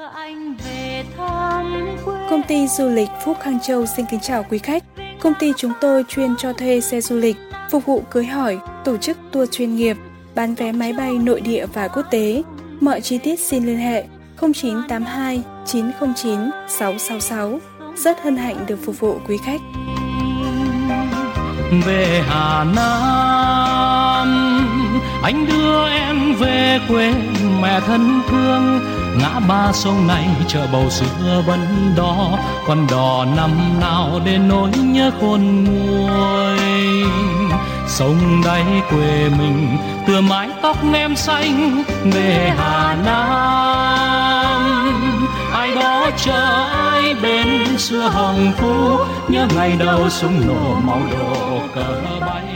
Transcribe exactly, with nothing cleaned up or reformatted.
Công ty du lịch Phúc Khang Châu xin kính chào quý khách. Công ty chúng tôi chuyên cho thuê xe du lịch, phục vụ cưới hỏi, tổ chức tour chuyên nghiệp, bán vé máy bay nội địa và quốc tế. Mọi chi tiết xin liên hệ không chín tám hai chín không chín sáu sáu sáu. Rất hân hạnh được phục vụ quý khách. Về Hà Nam, anh đưa em về quê mẹ thân thương. Ngã ba sông này chợ bầu xưa vẫn đó, con đò năm nào đến nỗi nhớ khôn nguôi. Sông đáy quê mình tựa mái tóc em xanh. Về Hà Nam, ai đó chờ ai bên xưa Hồng Phú, nhớ ngày đầu súng nổ màu đỏ cờ bay.